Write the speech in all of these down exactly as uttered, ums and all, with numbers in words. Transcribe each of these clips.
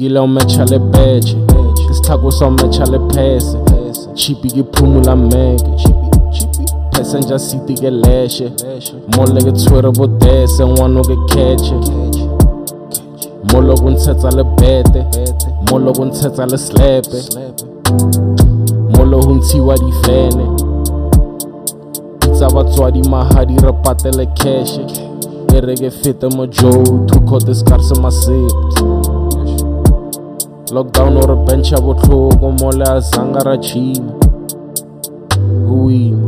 Sigile o mecha le beche Kistako so mecha le pese Chipi ki phumula meke Passenger seat ke leshe Mole ke tshwere bo dese Ngwano ke catche Molo go ntshetsa le bete Molo go ntshetsa le slepe Molo ho ntshiwa difene Tsa batswadi mahadi re patele cash E re ke fete mo Joe Two kote skarse ma sips Lockdown o re bencha botlhoko Mole a zanga ra chima Huima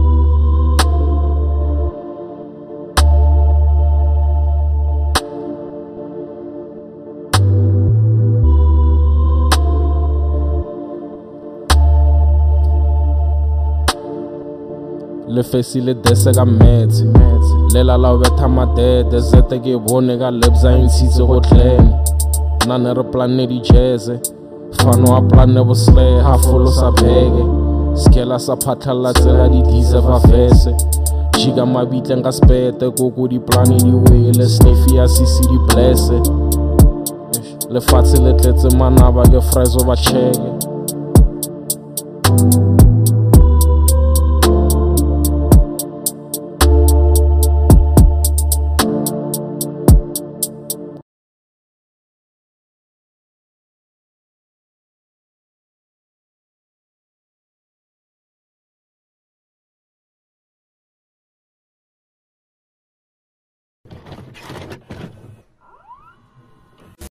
Le fesi le dese ka metsi Lela la betha madede Zete ke bone ka lebza insitse go tlene Nane re plane di jeze Fano a plane bo slay Hafolo sa bege Skela sa phatlhala tsela di dize va vese Chiga mabitle nka spete Koko di plane di wele Sniffy ya sisi di blesse Le fatshe le tletse manaba ke fries o ba cheke